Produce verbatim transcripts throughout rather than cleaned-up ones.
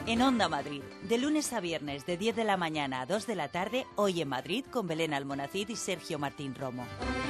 En Onda Madrid, de lunes a viernes de diez de la mañana a dos de la tarde, Hoy en Madrid con Belén Almonacid y Sergio Martín Romo.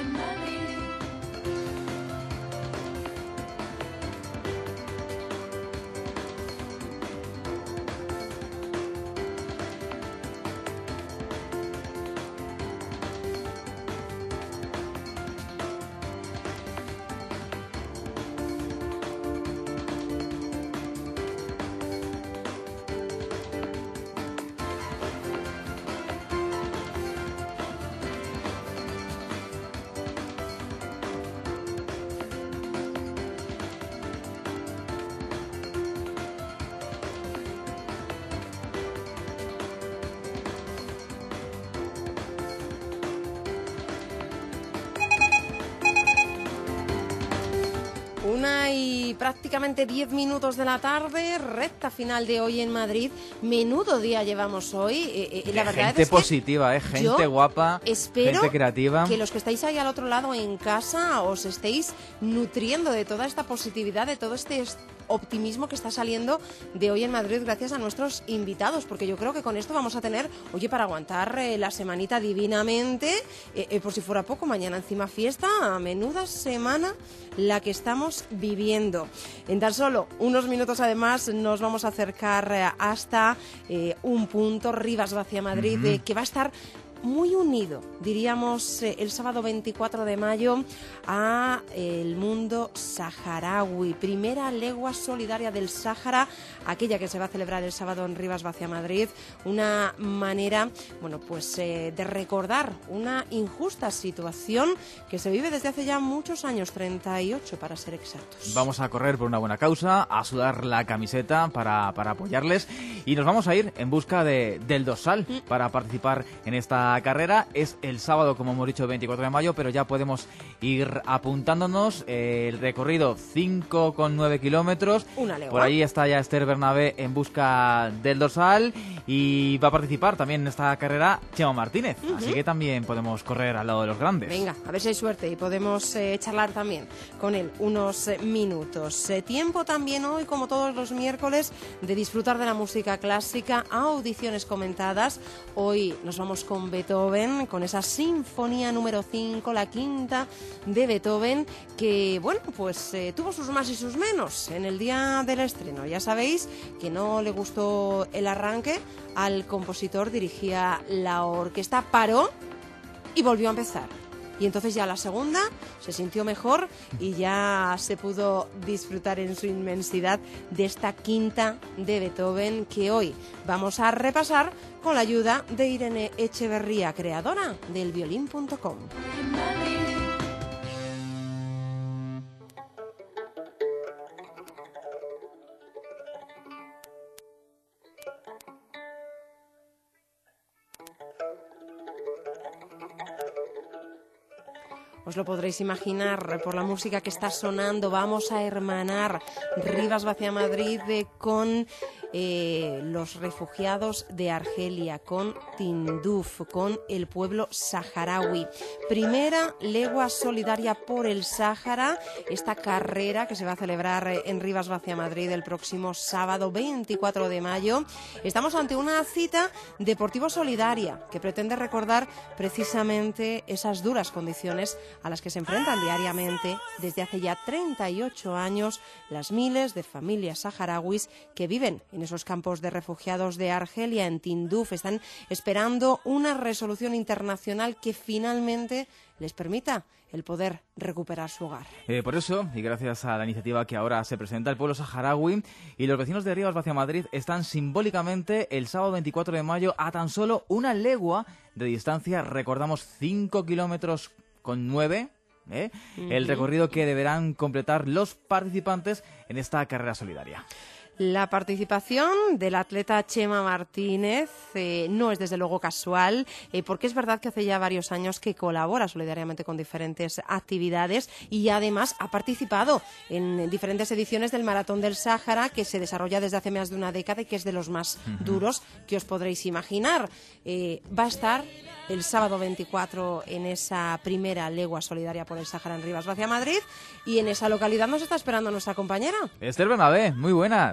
Una y prácticamente diez minutos de la tarde, recta final de Hoy en Madrid. Menudo día llevamos hoy. Eh, eh, la verdad gente es que positiva, ¿eh? Gente guapa, espero gente creativa. Que los que estáis ahí al otro lado en casa os estéis nutriendo de toda esta positividad, de todo este optimismo que está saliendo de Hoy en Madrid gracias a nuestros invitados, porque yo creo que con esto vamos a tener, oye, para aguantar eh, la semanita divinamente, eh, eh, por si fuera poco, mañana encima fiesta, a menuda semana la que estamos viviendo. En tan solo unos minutos además nos vamos a acercar eh, hasta eh, un punto, Rivas-Vaciamadrid, uh-huh. eh, que va a estar muy unido, diríamos, eh, el sábado veinticuatro de mayo a eh, el mundo saharaui. Primera legua solidaria del Sáhara, aquella que se va a celebrar el sábado en Rivas-Vaciamadrid. Una manera, bueno, pues eh, de recordar una injusta situación que se vive desde hace ya muchos años, treinta y ocho para ser exactos. Vamos a correr por una buena causa, a sudar la camiseta para, para apoyarles y nos vamos a ir en busca de, del dorsal mm. para participar en esta carrera. Es el sábado, como hemos dicho, veinticuatro de mayo, pero ya podemos ir apuntándonos. Eh, el recorrido cinco coma nueve kilómetros. Una legua. Por ahí está ya Esther Bernabé en busca del dorsal y va a participar también en esta carrera Chema Martínez. Uh-huh. Así que también podemos correr al lado de los grandes. Venga, a ver si hay suerte y podemos eh, charlar también con él unos eh, minutos. Eh, tiempo también hoy, como todos los miércoles, de disfrutar de la música clásica, audiciones comentadas. Hoy nos vamos con Beethoven, con esa sinfonía número cinco, la quinta de Beethoven, que, bueno, pues eh, tuvo sus más y sus menos en el día del estreno. Ya sabéis que no le gustó el arranque, al compositor dirigía la orquesta, paró y volvió a empezar. Y entonces ya la segunda se sintió mejor y ya se pudo disfrutar en su inmensidad de esta quinta de Beethoven, que hoy vamos a repasar con la ayuda de Irene Echeverría, creadora del violín punto com. Os lo podréis imaginar por la música que está sonando. Vamos a hermanar Rivas-Vaciamadrid con eh, los refugiados de Argelia, con Tinduf, con el pueblo saharaui. Primera legua solidaria por el Sáhara, esta carrera que se va a celebrar en Rivas-Vaciamadrid el próximo sábado veinticuatro de mayo. Estamos ante una cita deportivo-solidaria que pretende recordar precisamente esas duras condiciones a las que se enfrentan diariamente desde hace ya treinta y ocho años las miles de familias saharauis que viven en esos campos de refugiados de Argelia, en Tinduf. Están esperando una resolución internacional que finalmente les permita el poder recuperar su hogar. Eh, por eso, y gracias a la iniciativa que ahora se presenta, el pueblo saharaui y los vecinos de Rivas-Vaciamadrid están simbólicamente el sábado veinticuatro de mayo a tan solo una legua de distancia, recordamos cinco kilómetros con nueve, ¿eh? Uh-huh. El recorrido que deberán completar los participantes en esta carrera solidaria. La participación del atleta Chema Martínez eh, no es desde luego casual, eh, porque es verdad que hace ya varios años que colabora solidariamente con diferentes actividades y además ha participado en diferentes ediciones del Maratón del Sáhara, que se desarrolla desde hace más de una década y que es de los más uh-huh. duros que os podréis imaginar. Eh, va a estar el sábado veinticuatro en esa primera legua solidaria por el Sáhara en Rivas-Vaciamadrid, y en esa localidad nos está esperando nuestra compañera Esther Bernabé. Muy buenas.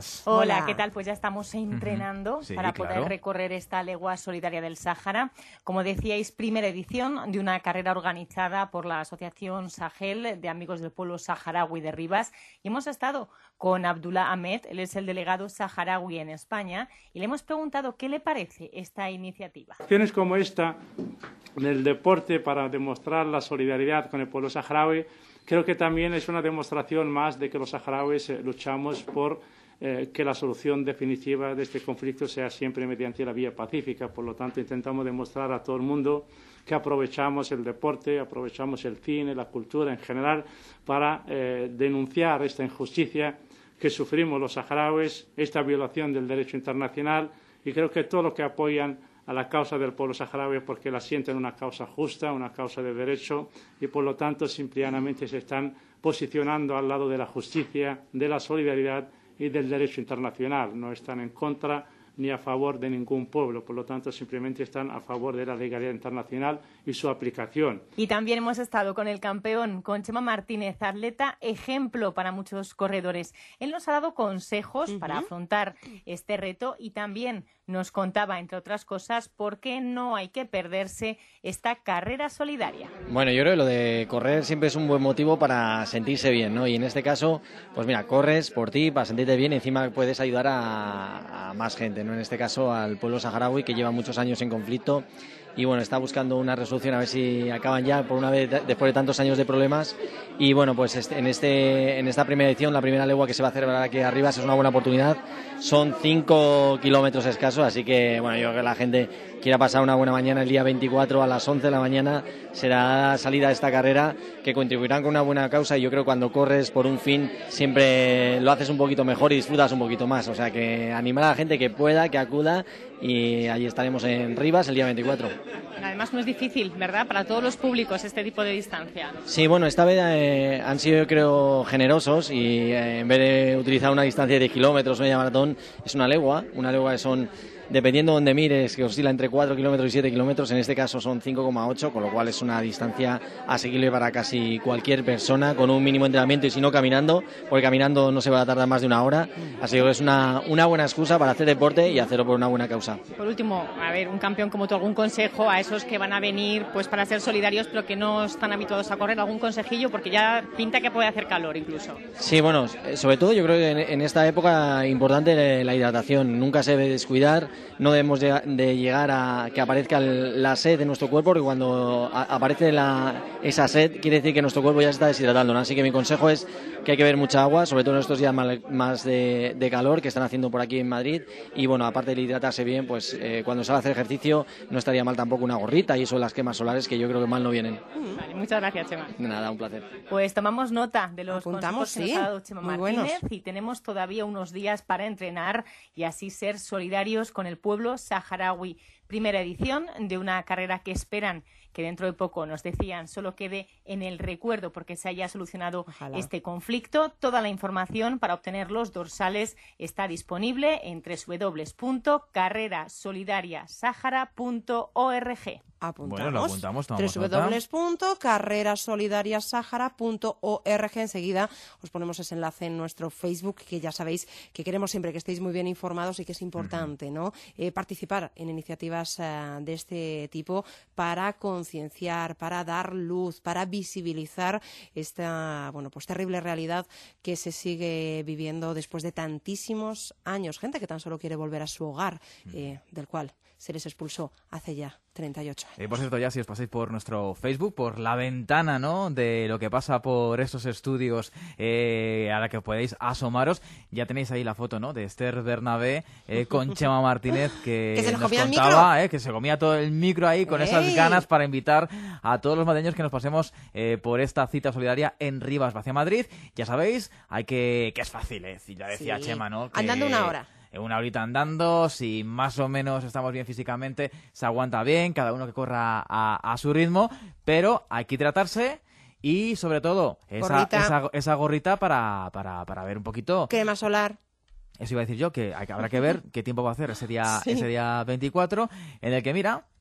Hola, Hola. ¿qué tal? Pues ya estamos entrenando uh-huh. sí, para poder claro. recorrer esta legua solidaria del Sáhara. Como decíais, primera edición de una carrera organizada por la Asociación Sahel de Amigos del Pueblo Saharaui de Rivas. Y hemos estado con Abdullah Ahmed, él es el delegado saharaui en España, y le hemos preguntado qué le parece esta iniciativa. Acciones como esta en el deporte para demostrar la solidaridad con el pueblo saharaui, creo que también es una demostración más de que los saharauis eh, luchamos por eh, que la solución definitiva de este conflicto sea siempre mediante la vía pacífica. Por lo tanto, intentamos demostrar a todo el mundo que aprovechamos el deporte, aprovechamos el cine, la cultura en general para eh, denunciar esta injusticia que sufrimos los saharauis, esta violación del derecho internacional, y creo que todos los que apoyan a la causa del pueblo saharaui porque la sienten una causa justa, una causa de derecho, y por lo tanto simplemente se están posicionando al lado de la justicia, de la solidaridad y del derecho internacional. No están en contra ni a favor de ningún pueblo, por lo tanto simplemente están a favor de la legalidad internacional y su aplicación. Y también hemos estado con el campeón, con Chema Martínez, atleta ejemplo para muchos corredores. Él nos ha dado consejos uh-huh. para afrontar este reto y también nos contaba, entre otras cosas, por qué no hay que perderse esta carrera solidaria. Bueno, yo creo que lo de correr siempre es un buen motivo para sentirse bien, ¿no? Y en este caso, pues mira, corres por ti, para sentirte bien, y encima puedes ayudar a, a más gente, ¿no? En este caso al pueblo saharaui, que lleva muchos años en conflicto y bueno, está buscando una resolución a ver si acaban ya por una vez después de tantos años de problemas. Y bueno, pues este, en este en esta primera edición, la primera legua que se va a celebrar aquí arriba, es una buena oportunidad. Son cinco kilómetros escasos, así que bueno, yo creo que la gente quiera pasar una buena mañana el día veinticuatro a las once de la mañana será salida de esta carrera, que contribuirán con una buena causa, y yo creo que cuando corres por un fin siempre lo haces un poquito mejor y disfrutas un poquito más. O sea que animar a la gente que pueda, que acuda, y allí estaremos en Rivas el día veinticuatro. Además no es difícil, ¿verdad?, para todos los públicos este tipo de distancia. Sí, bueno, esta vez eh, han sido, yo creo, generosos, y eh, en vez de utilizar una distancia de diez kilómetros, media maratón, es una legua, una legua que son, dependiendo de donde mires, que oscila entre cuatro kilómetros y siete kilómetros, en este caso son cinco coma ocho, con lo cual es una distancia asequible para casi cualquier persona, con un mínimo entrenamiento, y si no caminando, porque caminando no se va a tardar más de una hora, así que es una, una buena excusa para hacer deporte y hacerlo por una buena causa. Por último, a ver, un campeón como tú, algún consejo a esos que van a venir pues para ser solidarios pero que no están habituados a correr, algún consejillo, porque ya pinta que puede hacer calor incluso. Sí, bueno, sobre todo yo creo que en, en esta época importante la hidratación, nunca se debe descuidar. No debemos de, de llegar a que aparezca el, la sed de nuestro cuerpo, porque cuando a, aparece la, esa sed quiere decir que nuestro cuerpo ya se está deshidratando, ¿no? Así que mi consejo es que hay que beber mucha agua, sobre todo en estos días más, más de, de calor que están haciendo por aquí en Madrid. Y bueno, aparte de hidratarse bien, pues eh, cuando se va a hacer ejercicio no estaría mal tampoco una gorrita y eso de las quemas solares, que yo creo que mal no vienen. Vale, muchas gracias, Chema. De nada, un placer. Pues tomamos nota de los Apuntamos, consejos que sí, nos ha dado Chema muy Martínez buenos. Y tenemos todavía unos días para entrenar y así ser solidarios con el pueblo saharaui. Primera edición de una carrera que esperan que dentro de poco, nos decían, solo quede en el recuerdo porque se haya solucionado Ojalá. este conflicto. Toda la información para obtener los dorsales está disponible en doble u doble u doble u punto carrera solidaria sahara punto org. Apuntamos. Bueno, lo apuntamos, tomamos doble u doble u doble u nota. punto carrera solidaria sahara punto org. Enseguida os ponemos ese enlace en nuestro Facebook, que ya sabéis que queremos siempre que estéis muy bien informados y que es importante, uh-huh. ¿no? Eh, participar en iniciativas eh, de este tipo para concienciar, para dar luz, para visibilizar esta, bueno, pues terrible realidad que se sigue viviendo después de tantísimos años. Gente que tan solo quiere volver a su hogar, eh, del cual se les expulsó hace ya treinta y ocho años. Eh, por cierto, ya si os pasáis por nuestro Facebook, por la ventana, ¿no?, de lo que pasa por estos estudios, eh, a la que podéis asomaros, ya tenéis ahí la foto, ¿no?, de Esther Bernabé eh, con Chema Martínez, que, ¿Que se nos nos comía el contaba, eh, que se comía todo el micro ahí con ¡Ey! esas ganas para invitar a todos los madrileños que nos pasemos eh, por esta cita solidaria en Rivas hacia Madrid. Ya sabéis, hay que que es fácil, eh, ya decía Sí. Chema, ¿no?, que Andando una hora. una horita andando, si más o menos estamos bien físicamente, se aguanta bien, cada uno que corra a, a su ritmo, pero hay que hidratarse y sobre todo esa, Gorrita. esa, esa gorrita para, para, para ver un poquito. Crema solar. Eso iba a decir yo, que hay- habrá que ver qué tiempo va a hacer ese día, Sí. ese día veinticuatro, en el que, mira,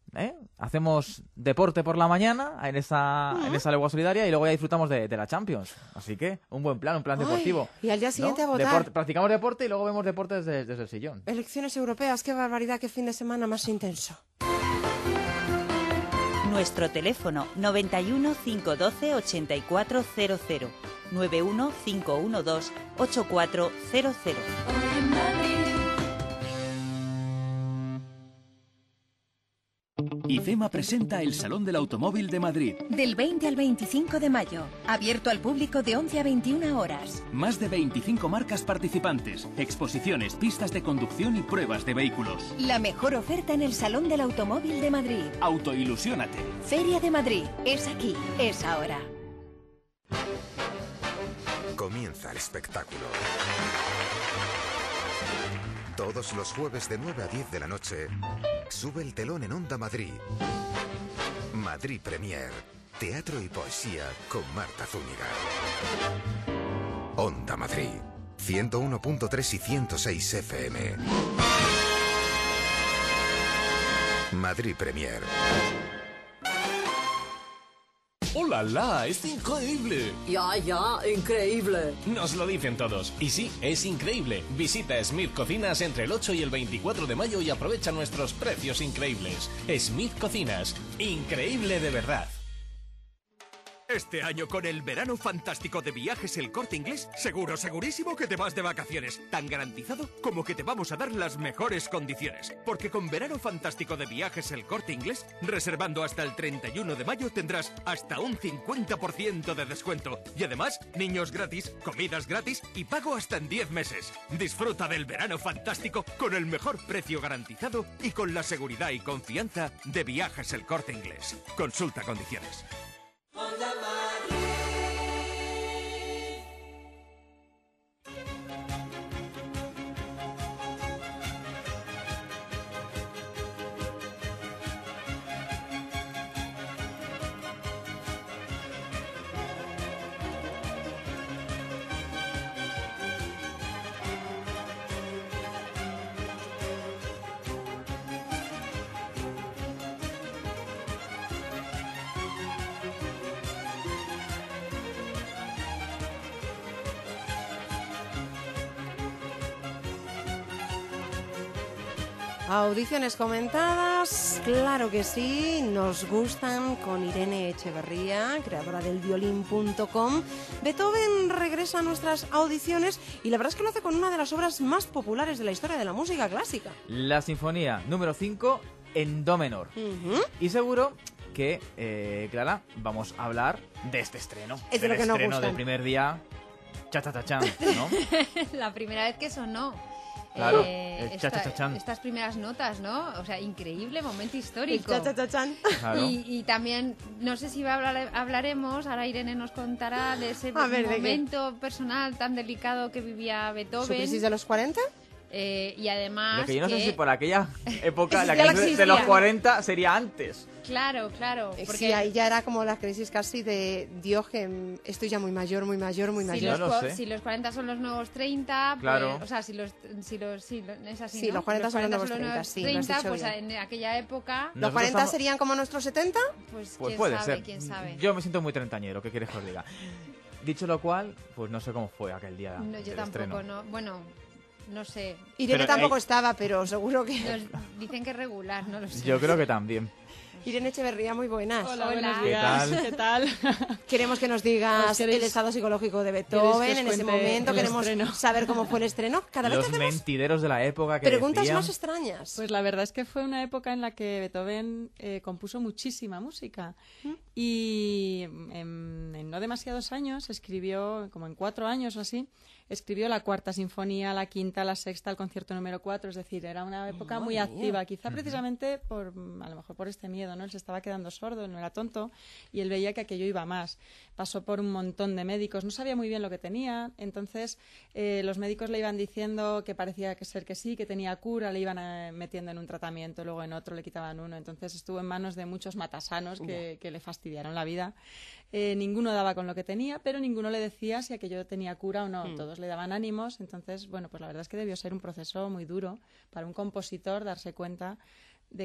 ¿eh? Hacemos deporte por la mañana en esa, uh-huh. en esa legua solidaria y luego ya disfrutamos de, de la Champions. Así que un buen plan, un plan Ay, deportivo. Y al día siguiente, ¿no?, a votar. Deport, practicamos deporte y luego vemos deporte desde, desde el sillón. Elecciones europeas, qué barbaridad, qué fin de semana más intenso. Nuestro teléfono noventa y uno, cinco doce, ochenta y cuatro cero cero, noventa y uno, cinco uno dos, ochenta y cuatro cero cero. IFEMA presenta el Salón del Automóvil de Madrid. Del veinte al veinticinco de mayo. Abierto al público de once a veintiuna horas. Más de veinticinco marcas participantes, exposiciones, pistas de conducción y pruebas de vehículos. La mejor oferta en el Salón del Automóvil de Madrid. Autoilusiónate. Feria de Madrid. Es aquí, es ahora. Comienza el espectáculo. Todos los jueves de nueve a diez de la noche, sube el telón en Onda Madrid. Madrid Premier, teatro y poesía con Marta Zúñiga. Onda Madrid, ciento uno punto tres y ciento seis F M. Madrid Premier. ¡Hola, la! ¡Es increíble! Ya, ya, increíble. Nos lo dicen todos. Y sí, es increíble. Visita Smith Cocinas entre el ocho y el veinticuatro de mayo y aprovecha nuestros precios increíbles. Smith Cocinas. Increíble de verdad. Este año con el verano fantástico de Viajes El Corte Inglés, seguro, segurísimo que te vas de vacaciones. Tan garantizado como que te vamos a dar las mejores condiciones. Porque con verano fantástico de Viajes El Corte Inglés, reservando hasta el treinta y uno de mayo tendrás hasta un cincuenta por ciento de descuento. Y además, niños gratis, comidas gratis y pago hasta en diez meses. Disfruta del verano fantástico con el mejor precio garantizado y con la seguridad y confianza de Viajes El Corte Inglés. Consulta condiciones. Audiciones comentadas, claro que sí, nos gustan, con Irene Echeverría, creadora del violín punto com. Beethoven regresa a nuestras audiciones y la verdad es que lo hace con una de las obras más populares de la historia de la música clásica. La Sinfonía número cinco en do menor. Uh-huh. Y seguro que, eh, Clara, vamos a hablar de este estreno. Es de lo que nos gusta. El estreno del primer día, cha cha cha chan, ¿no? La primera vez que sonó. Claro, eh, el cha, cha, cha, chan. Estas primeras notas, ¿no? O sea, increíble, momento histórico. El cha, cha, cha, chan. Claro. Y, y también, no sé si va a hablar, hablaremos, ahora Irene nos contará de ese a ver, momento personal tan delicado que vivía Beethoven. ¿Su crisis de los cuarenta? Eh, y además Lo que yo no que... sé si por aquella época, la ya crisis de los cuarenta sería antes. Claro, claro. Porque sí, ahí ya era como la crisis casi de Dios, que estoy ya muy mayor, muy mayor, muy si mayor. Los, no sé. Si los cuarenta son los nuevos treinta, claro. Pues, o sea, si los, si los, si es así, sí, ¿no? los cuarenta los son los nuevos nuevos treinta, sí, treinta, lo has dicho pues bien. en aquella época... ¿Los Nosotros cuarenta estamos... serían como nuestros setenta? Pues, Pues quién puede sabe, ser. quién sabe. Yo me siento muy treintañero, ¿qué quieres que os diga? Dicho lo cual, pues no sé cómo fue aquel día. No, yo del tampoco, estreno. no. Bueno, no sé. Irene Pero, tampoco eh, estaba, pero seguro que... Nos dicen que es regular, no lo sé. Yo creo que también. Irene Echeverría, muy buenas. Hola, buenos ¿Qué días. tal? ¿Qué tal? Queremos que nos digas Pues queréis- el estado psicológico de Beethoven ¿queréis que en os ese cuente momento. el Queremos estreno? saber cómo fue el estreno. Cada vez Los hacemos mentideros de la época que preguntas decían... más extrañas. Pues la verdad es que fue una época en la que Beethoven eh, compuso muchísima música y en, en no demasiados años escribió, como en cuatro años o así, escribió la cuarta sinfonía, la quinta, la sexta, el concierto número cuatro, es decir, era una época Madre muy mía. activa, quizá precisamente por, a lo mejor por este miedo, ¿no? Él se estaba quedando sordo, no era tonto y él veía que aquello iba más. Pasó por un montón de médicos, no sabía muy bien lo que tenía, entonces eh, los médicos le iban diciendo que parecía que ser que sí, que tenía cura, le iban eh, metiendo en un tratamiento, luego en otro le quitaban uno, entonces estuvo en manos de muchos matasanos que, que le fastidiaron la vida. Eh, ninguno daba con lo que tenía, pero ninguno le decía si aquello tenía cura o no, Mm. todos le daban ánimos, entonces, bueno, pues la verdad es que debió ser un proceso muy duro para un compositor darse cuenta de que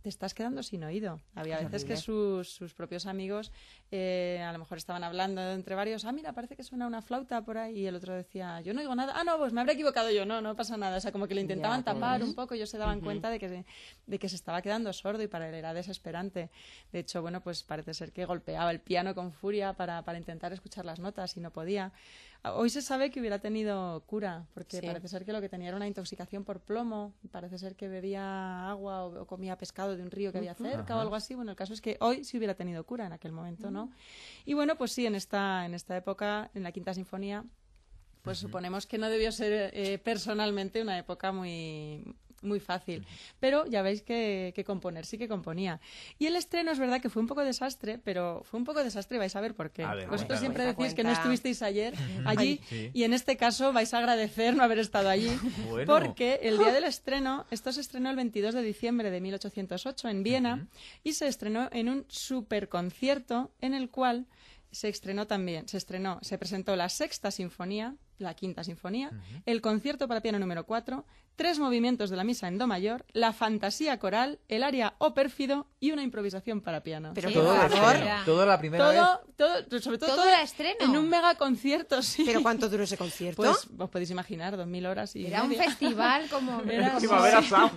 te estás quedando sin oído. Había veces que sus, sus propios amigos eh, a lo mejor estaban hablando entre varios, ah, mira, parece que suena una flauta por ahí, y el otro decía, yo no oigo nada, ah, no, pues me habré equivocado yo, no, no pasa nada. O sea, como que le intentaban ya, tapar un poco, ellos se daban uh-huh. cuenta de que, se, de que se estaba quedando sordo y para él era desesperante. De hecho, bueno, pues parece ser que golpeaba el piano con furia para, para intentar escuchar las notas y no podía. Hoy se sabe que hubiera tenido cura, porque sí. parece ser que lo que tenía era una intoxicación por plomo, parece ser que bebía agua o, o comía pescado de un río que había cerca Ajá. o algo así. Bueno, el caso es que hoy sí hubiera tenido cura, en aquel momento, ¿no? Uh-huh. Y bueno, pues sí, en esta, en esta época, en la Quinta Sinfonía, pues uh-huh. suponemos que no debió ser eh, personalmente una época muy... muy fácil, pero ya veis que, que componer sí que componía. Y el estreno es verdad que fue un poco desastre, pero fue un poco desastre y vais a ver por qué. A ver, Vosotros siempre decís cuenta. que no estuvisteis ayer allí sí. y en este caso vais a agradecer no haber estado allí, bueno. porque el día del estreno, esto se estrenó el veintidós de diciembre de mil ochocientos ocho en Viena uh-huh. y se estrenó en un superconcierto en el cual se estrenó también, se estrenó, se presentó la Sexta Sinfonía, la Quinta Sinfonía, uh-huh. el concierto para piano número cuatro, tres movimientos de la misa en do mayor, la fantasía coral, el aria O pérfido y una improvisación para piano. Pero todo el estreno, todo la primera todo, vez. Todo, sobre todo, todo, todo era estreno. En un mega concierto, sí. ¿Pero cuánto duró ese concierto? Pues os podéis imaginar, dos mil horas y Era media. un festival como... Era, Primavera Sound.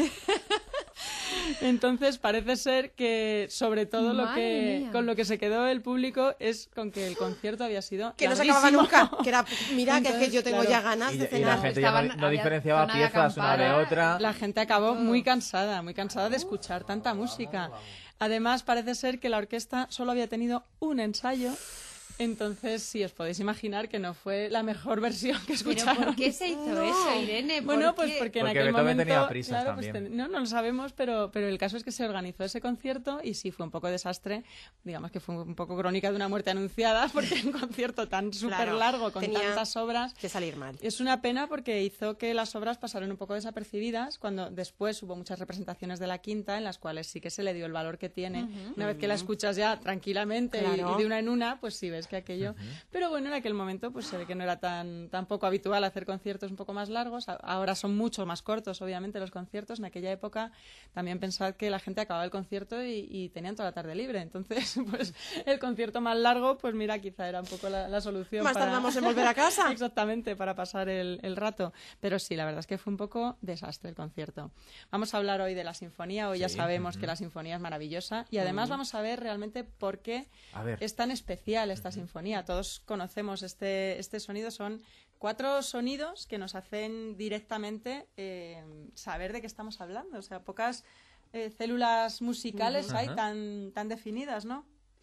Entonces parece ser que sobre todo lo Madre que mía. con lo que se quedó el público es con que el concierto había sido que larguísimo. no se acababa nunca, que era mira Entonces, que es que yo tengo claro. ya ganas Y, de y cenar. la gente ya no, no diferenciaba zona de piezas una de acampada. otra. La gente acabó muy cansada, muy cansada de escuchar tanta música. Además, parece ser que la orquesta solo había tenido un ensayo. Entonces, sí, os podéis imaginar que no fue la mejor versión que escucharon. ¿Pero por qué se hizo no. eso, Irene? ¿Por bueno, pues qué? porque en porque aquel Beethoven momento... tenía prisas claro, pues también. ten, no, no lo sabemos, pero, pero el caso es que se organizó ese concierto y sí fue un poco desastre. Digamos que fue un poco crónica de una muerte anunciada, porque un concierto tan súper Claro, largo, con tenía tantas obras... que salir mal. Es una pena porque hizo que las obras pasaran un poco desapercibidas, cuando después hubo muchas representaciones de la Quinta en las cuales sí que se le dio el valor que tiene. Uh-huh. Una vez que la escuchas ya tranquilamente claro. y, y de una en una, pues sí ves que aquello... Uh-huh. Pero bueno, en aquel momento pues se ve que no era tan, tan poco habitual hacer conciertos un poco más largos. Ahora son mucho más cortos, obviamente, los conciertos. En aquella época también pensad que la gente acababa el concierto y, y tenían toda la tarde libre. Entonces, pues el concierto más largo, pues mira, quizá era un poco la, la solución. Más para... tardamos en volver a casa. Exactamente, para pasar el, el rato. Pero sí, la verdad es que fue un poco desastre el concierto. Vamos a hablar hoy de la sinfonía. Hoy sí. ya sabemos uh-huh. que la sinfonía es maravillosa y además uh-huh. vamos a ver realmente por qué es tan especial esta uh-huh. sinfonía. Todos conocemos este, este sonido. Son cuatro sonidos que nos hacen directamente eh, saber de qué estamos hablando. O sea, pocas eh, células musicales uh-huh. hay tan, tan definidas, ¿no?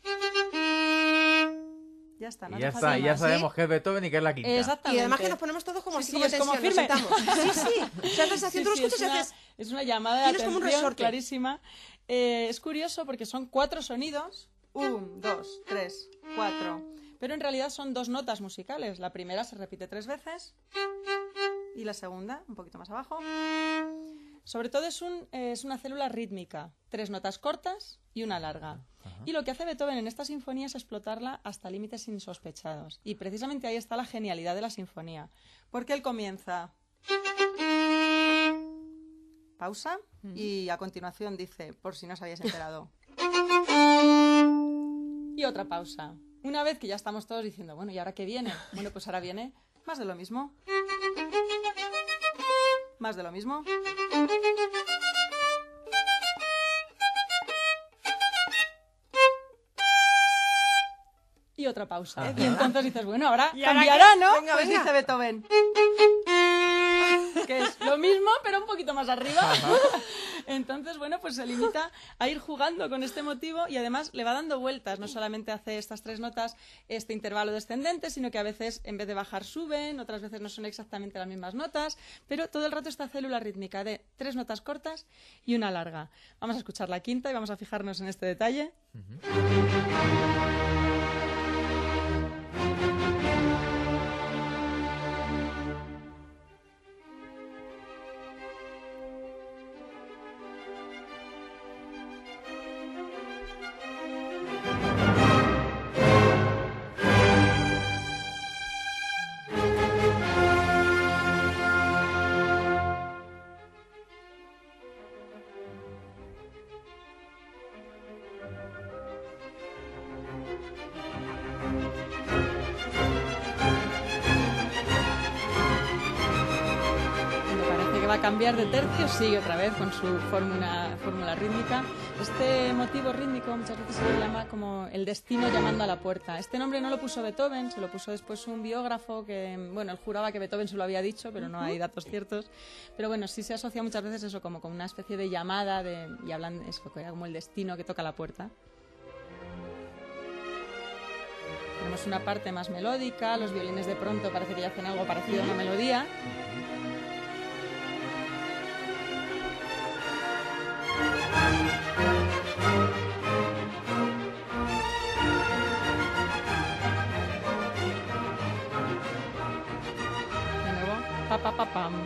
Ya está, ¿no? Y ya está, y ya sabemos ¿sí? que es Beethoven y que es la Quinta. Exactamente. Y además que nos ponemos todos como sí, así, sí, como es tensión, como firme. Sí, sí. O sea, estás haciendo sí, sí, los escuchas es una, y haces... es una llamada de como atención un clarísima. Eh, es curioso porque son cuatro sonidos. Un, dos, tres, cuatro... Pero en realidad son dos notas musicales. La primera se repite tres veces y la segunda, un poquito más abajo. Sobre todo es, un, eh, es una célula rítmica. Tres notas cortas y una larga. Ajá. Y lo que hace Beethoven en esta sinfonía es explotarla hasta límites insospechados. Y precisamente ahí está la genialidad de la sinfonía. Porque él comienza... Pausa. Uh-huh. Y a continuación dice, por si no os habéis enterado. Y otra pausa. Una vez que ya estamos todos diciendo, bueno, ¿y ahora qué viene? Bueno, pues ahora viene más de lo mismo. Más de lo mismo. Y otra pausa. Ajá. Y entonces dices, bueno, ahora cambiará, ¿no? Venga, pues venga. dice Beethoven. Que es lo mismo, pero un poquito más arriba. Ajá. Entonces, bueno, pues se limita a ir jugando con este motivo y además le va dando vueltas. No solamente hace estas tres notas, este intervalo descendente, sino que a veces en vez de bajar suben, otras veces no son exactamente las mismas notas, pero todo el rato esta célula rítmica de tres notas cortas y una larga. Vamos a escuchar la quinta y vamos a fijarnos en este detalle. Uh-huh. que va a cambiar de tercio, sigue otra vez con su fórmula, fórmula rítmica. Este motivo rítmico muchas veces se le llama como el destino llamando a la puerta. Este nombre no lo puso Beethoven, se lo puso después un biógrafo que, bueno, él juraba que Beethoven se lo había dicho, pero no hay datos ciertos. Pero bueno, sí se asocia muchas veces eso como con una especie de llamada de, y hablan de eso, que era como el destino que toca la puerta. Tenemos una parte más melódica, los violines de pronto parece que ya hacen algo parecido a una melodía. De nuevo, pa pa pa pam.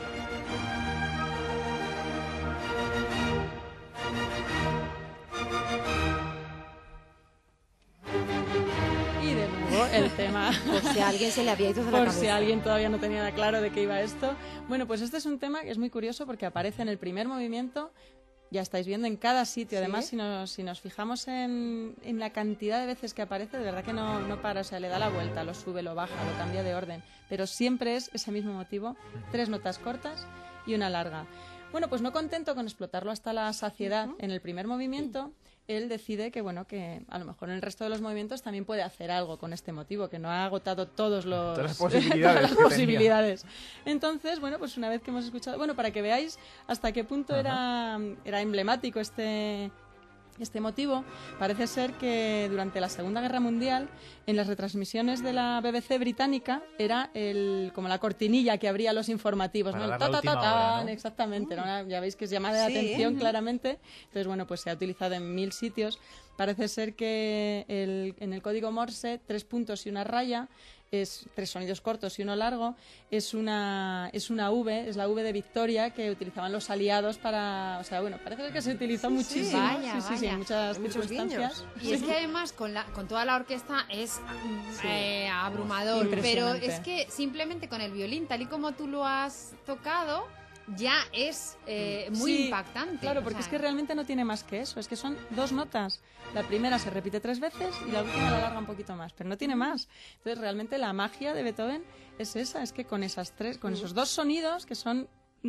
Y de nuevo el tema. Por si a alguien se le había ido de la Por cabeza. si alguien todavía no tenía nada claro de qué iba esto. Bueno, pues este es un tema que es muy curioso porque aparece en el primer movimiento. Ya estáis viendo en cada sitio. ¿Sí? Además, si nos, si nos fijamos en, en la cantidad de veces que aparece, de verdad que no, no para. O sea, le da la vuelta, lo sube, lo baja, lo cambia de orden. Pero siempre es ese mismo motivo. Tres notas cortas y una larga. Bueno, pues no contento con explotarlo hasta la saciedad en el primer movimiento, él decide que, bueno, que a lo mejor en el resto de los movimientos también puede hacer algo con este motivo, que no ha agotado todos los, Todas las posibilidades todas las que posibilidades. Entonces, bueno, pues una vez que hemos escuchado, bueno, para que veáis hasta qué punto era, era emblemático este, este motivo, parece ser que durante la Segunda Guerra Mundial, en las retransmisiones de la B B C británica, era el, como la cortinilla que abría los informativos, Para ¿no? dar El la ta, ta, última ta, hora, tan, ¿no? exactamente, ¿no? Ya veis que es llamada de Sí. atención claramente. Entonces, bueno, pues se ha utilizado en mil sitios. Parece ser que el, en el código Morse, tres puntos y una raya, es tres sonidos cortos y uno largo, es una, es una V, es la V de Victoria que utilizaban los aliados para... O sea, bueno, parece que se utilizó Sí, muchísimo. vaya, sí, sí, sí, vaya. en muchas Muchos circunstancias. guiños. Y es que además con, la, con toda la orquesta es mm, Sí. eh, abrumador, pero Impresionante. es que simplemente con el violín, tal y como tú lo has tocado, ya es eh, muy Sí, impactante. Claro, O porque sea, es que realmente no tiene más que eso, es que son dos notas. La primera se repite tres veces y la última la alarga un poquito más, pero no tiene más. Entonces, realmente la magia de Beethoven es esa, es que con esas tres, con esos dos sonidos que son mm,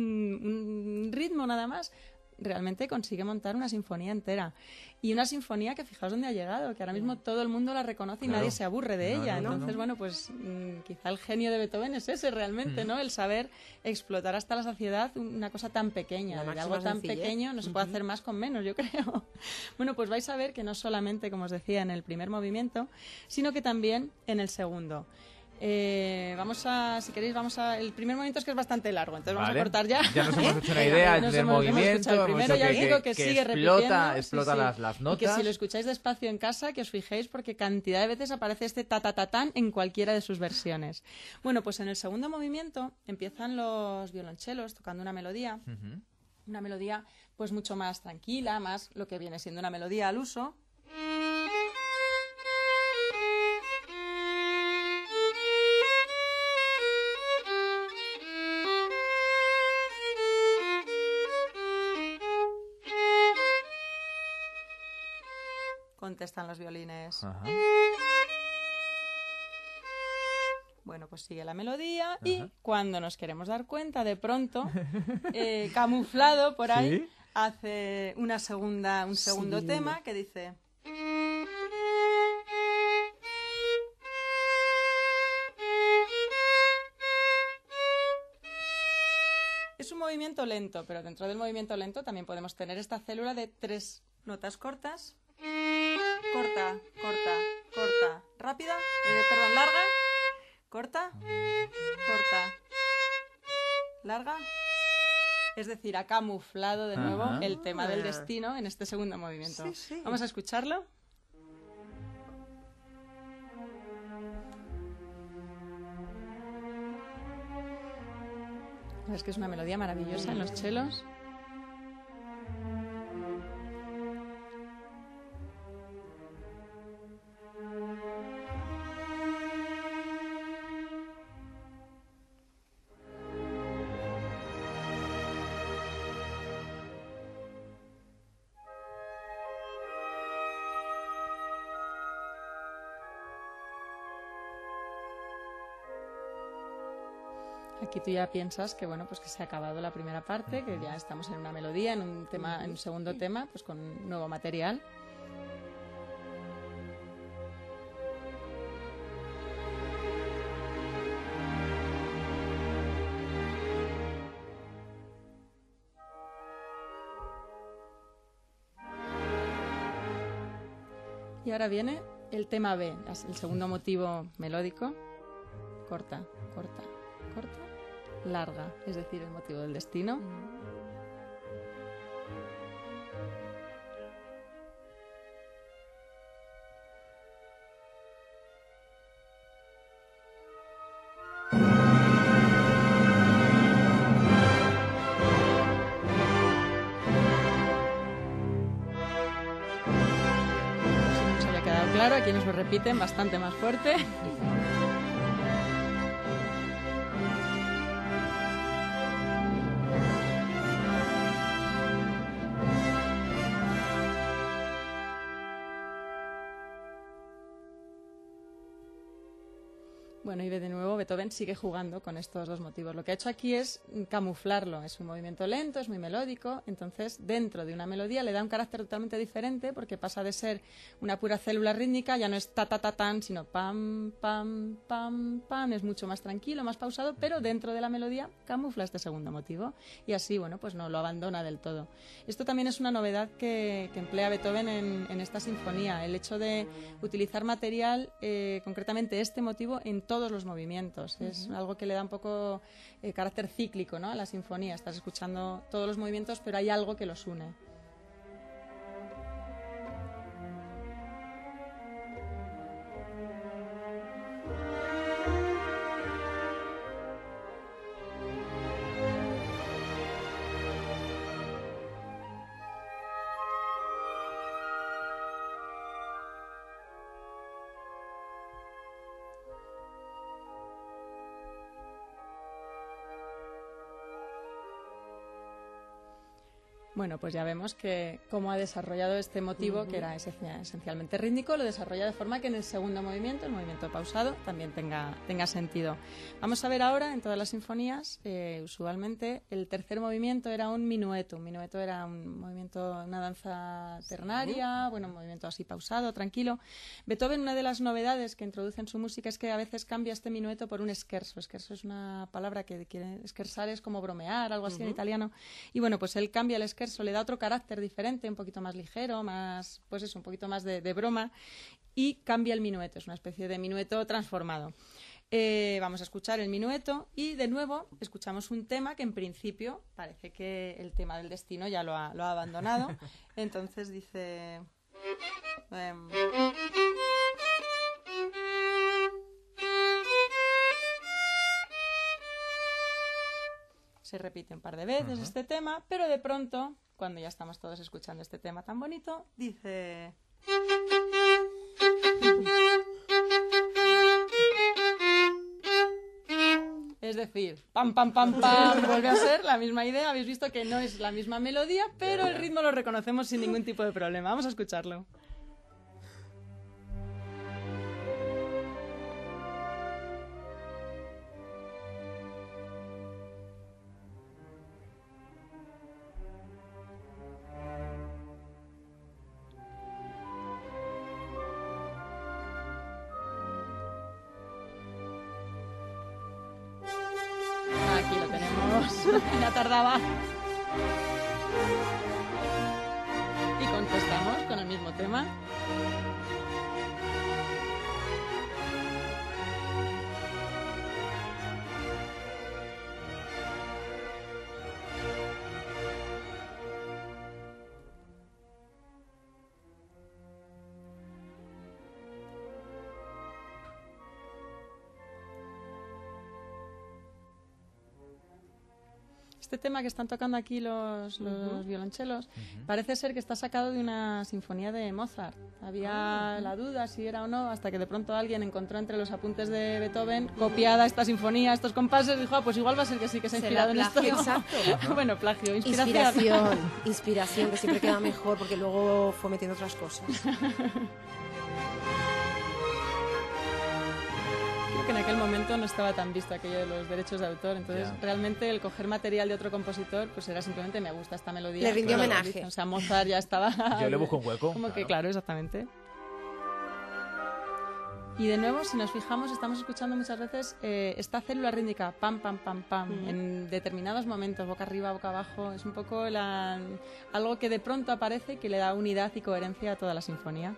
un ritmo nada más, realmente consigue montar una sinfonía entera. Y una sinfonía que fijaos dónde ha llegado, que ahora mismo todo el mundo la reconoce y Claro. nadie se aburre de No, ella. no, no, Entonces, no. bueno, pues mm, quizá el genio de Beethoven es ese realmente, ¿no? El saber explotar hasta la saciedad una cosa tan pequeña, La de máxima algo tan sencillez. pequeño no se puede hacer más con menos, yo creo. Bueno, pues vais a ver que no solamente, como os decía, en el primer movimiento, sino que también en el segundo. Eh, vamos a, si queréis, vamos a... El primer movimiento es que es bastante largo, entonces vamos Vale. a cortar ya. Ya nos hemos hecho una Eh, idea nos del hemos- hemos movimiento, escuchado el hemos primero, dicho ya os que- digo que, que sigue explota- repitiendo. explota las- las Y que notas. si lo escucháis despacio en casa, que os fijéis porque cantidad de veces aparece este ta ta ta tan en cualquiera de sus versiones. Bueno, pues en el segundo movimiento empiezan los violonchelos tocando una melodía, Ujú. una melodía pues mucho más tranquila, más lo que viene siendo una melodía al uso. Contestan los violines. Ajá. Bueno, pues sigue la melodía y cuando nos queremos dar cuenta, de pronto, eh, camuflado por ahí, ¿Sí? hace una segunda, un segundo Sí. tema que dice... Es un movimiento lento, pero dentro del movimiento lento también podemos tener esta célula de tres notas cortas. Corta, corta, corta, rápida, eh, perdón, larga, corta, corta, larga. Es decir, ha camuflado de nuevo Ajá. el tema del Ah. destino en este segundo movimiento. Sí, sí. Vamos a escucharlo. Es que es una melodía maravillosa en los chelos. Aquí tú ya piensas que bueno, pues que se ha acabado la primera parte, que ya estamos en una melodía, en un tema, en un segundo tema, pues con nuevo material. Y ahora viene el tema B, el segundo motivo melódico. Corta, corta, corta, larga, es decir, el motivo del destino. Claro, aquí nos lo repiten bastante más fuerte. Bueno, y de nuevo Beethoven sigue jugando con estos dos motivos. Lo que ha hecho aquí es camuflarlo. Es un movimiento lento, es muy melódico, entonces dentro de una melodía le da un carácter totalmente diferente porque pasa de ser una pura célula rítmica, ya no es ta ta ta tan, sino pam pam pam pam, es mucho más tranquilo, más pausado, pero dentro de la melodía camufla este segundo motivo y así, bueno, pues no lo abandona del todo. Esto también es una novedad que, que emplea Beethoven en, en esta sinfonía, el hecho de utilizar material, eh, concretamente este motivo, en todos los movimientos. Uh-huh. Es algo que le da un poco eh, carácter cíclico, ¿no?, a la sinfonía. Estás escuchando todos los movimientos, pero hay algo que los une. Bueno, pues ya vemos que cómo ha desarrollado este motivo, uh-huh, que era esencialmente rítmico, lo desarrolla de forma que en el segundo movimiento, el movimiento pausado, también tenga, tenga sentido. Vamos a ver ahora, en todas las sinfonías, eh, usualmente el tercer movimiento era un minueto. Un minueto era un movimiento, una danza ternaria, uh-huh, bueno, un movimiento así pausado, tranquilo. Beethoven, una de las novedades que introduce en su música es que a veces cambia este minueto por un scherzo. Scherzo es una palabra que quiere, scherzare es como bromear, algo así, uh-huh, en italiano. Y bueno, pues él cambia el scherzo, le da otro carácter diferente, un poquito más ligero, más, pues eso, un poquito más de, de broma, y cambia el minueto, es una especie de minueto transformado. Eh, vamos a escuchar el minueto y de nuevo escuchamos un tema que en principio parece que el tema del destino ya lo ha, lo ha abandonado. Entonces dice... Eh, se repite un par de veces, uh-huh, este tema, pero de pronto, cuando ya estamos todos escuchando este tema tan bonito, dice... Es decir, pam, pam, pam, pam, vuelve a ser la misma idea. Habéis visto que no es la misma melodía, pero el ritmo lo reconocemos sin ningún tipo de problema. Vamos a escucharlo. Aquí lo tenemos, ya tardaba. Y contestamos con el mismo tema. Este tema que están tocando aquí los, los uh-huh, violonchelos, uh-huh, parece ser que está sacado de una sinfonía de Mozart. Había uh-huh, la duda si era o no, hasta que de pronto alguien encontró entre los apuntes de Beethoven copiada esta sinfonía, estos compases, y dijo, ah, pues igual va a ser que sí, que se ha inspirado en esto. Exacto. Bueno, plagio, inspiración. Inspiración, inspiración, que siempre queda mejor porque luego fue metiendo otras cosas. Creo que en aquel momento momento no estaba tan visto aquello de los derechos de autor, entonces yeah. realmente el coger material de otro compositor pues era simplemente me gusta esta melodía. Le rindió claro, homenaje. O sea, Mozart ya estaba... Yo le busco un hueco. Como claro. que claro, exactamente. Y de nuevo, si nos fijamos, estamos escuchando muchas veces eh, esta célula rítmica, pam, pam, pam, pam, mm. en determinados momentos, boca arriba, boca abajo. Es un poco la, algo que de pronto aparece y que le da unidad y coherencia a toda la sinfonía.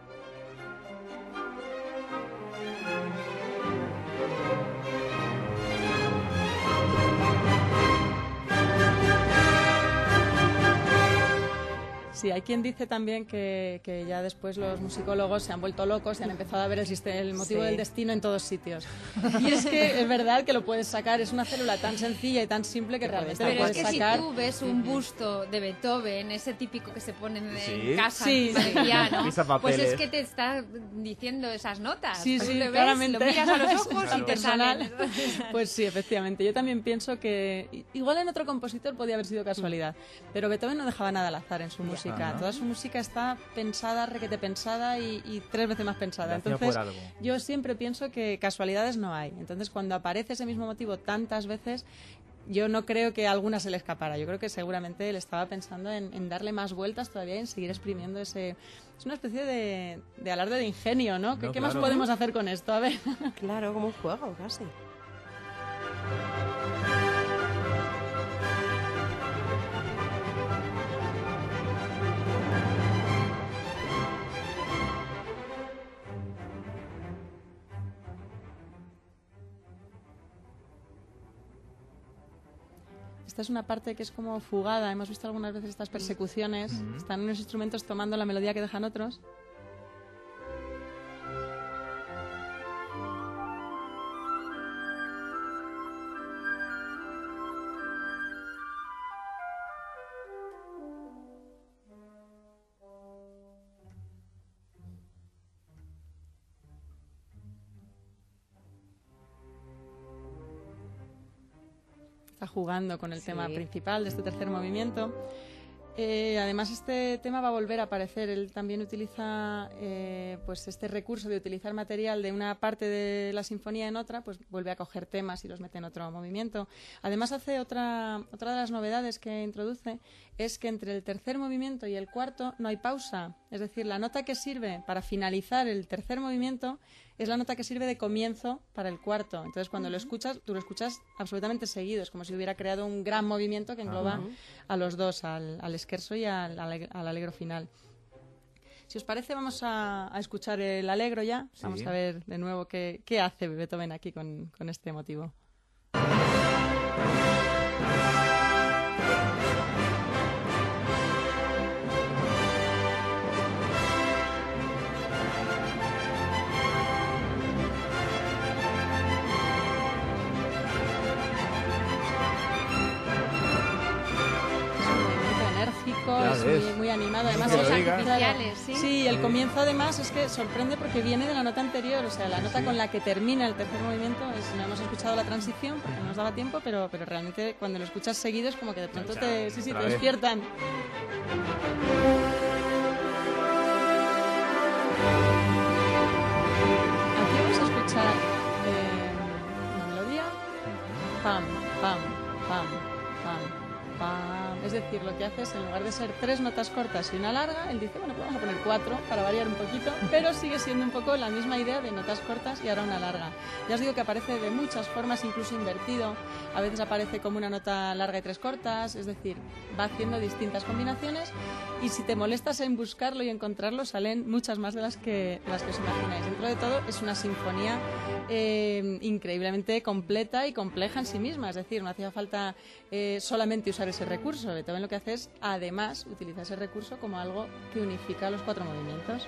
Sí, hay quien dice también que, que ya después los musicólogos se han vuelto locos y han empezado a ver el, sistema, el motivo sí. del destino en todos sitios. Y es que es verdad que lo puedes sacar, es una célula tan sencilla y tan simple que realmente Pero lo puedes es que sacar. si tú ves un busto de Beethoven, ese típico que se pone en ¿Sí? casa sí, encima del piano, pues es que te está diciendo esas notas. Sí, tú sí, le ves, claramente. lo miras a los ojos Claro. y te salen. Pues sí, efectivamente. Yo también pienso que igual en otro compositor podía haber sido casualidad, pero Beethoven no dejaba nada al azar en su música. Ajá. Toda su música está pensada, requete pensada y, y tres veces más pensada. Lo hacía Entonces, por algo. yo siempre pienso que casualidades no hay. Entonces, cuando aparece ese mismo motivo tantas veces, yo no creo que a alguna se le escapara. Yo creo que seguramente él estaba pensando en, en darle más vueltas todavía y en seguir exprimiendo ese... Es una especie de, de alarde de ingenio, ¿no? ¿Qué, No, ¿qué claro. más podemos hacer con esto? A ver. Claro, como un juego, casi. Esta es una parte que es como fugada. Hemos visto algunas veces estas persecuciones. Mm-hmm. Están unos instrumentos tomando la melodía que dejan otros. Está jugando con el sí. tema principal de este tercer movimiento. Eh, además, este tema va a volver a aparecer. Él también utiliza eh, pues este recurso de utilizar material de una parte de la sinfonía en otra, pues vuelve a coger temas y los mete en otro movimiento. Además, hace otra, otra de las novedades que introduce es que entre el tercer movimiento y el cuarto no hay pausa. Es decir, la nota que sirve para finalizar el tercer movimiento es la nota que sirve de comienzo para el cuarto. Entonces, cuando uh-huh. lo escuchas, tú lo escuchas absolutamente seguido. Es como si hubiera creado un gran movimiento que engloba uh-huh. a los dos, al, al scherzo y al, al, al allegro final. Si os parece, vamos a, a escuchar el allegro ya. Sí. Vamos a ver de nuevo qué, qué hace Beethoven aquí con, con este motivo. Es muy, muy animado, además los artificiales, ¿sí? Sí, el comienzo además es que sorprende porque viene de la nota anterior, o sea, la nota sí. con la que termina el tercer movimiento, es, no hemos escuchado la transición porque no nos daba tiempo, pero, pero realmente cuando lo escuchas seguido es como que de pronto te, sí, sí, te despiertan. Aquí vamos a escuchar eh, una melodía, pam, pam, pam, pam, pam. Es decir, lo que hace es, en lugar de ser tres notas cortas y una larga, él dice, bueno, pues vamos a poner cuatro para variar un poquito, pero sigue siendo un poco la misma idea de notas cortas y ahora una larga. Ya os digo que aparece de muchas formas, incluso invertido. A veces aparece como una nota larga y tres cortas, es decir, va haciendo distintas combinaciones y si te molestas en buscarlo y encontrarlo, salen muchas más de las que, de las que os imagináis. Dentro de todo, es una sinfonía eh, increíblemente completa y compleja en sí misma, es decir, no hacía falta eh, solamente usar ese recurso. Beethoven lo que hace es, además, utilizar ese recurso como algo que unifica los cuatro movimientos.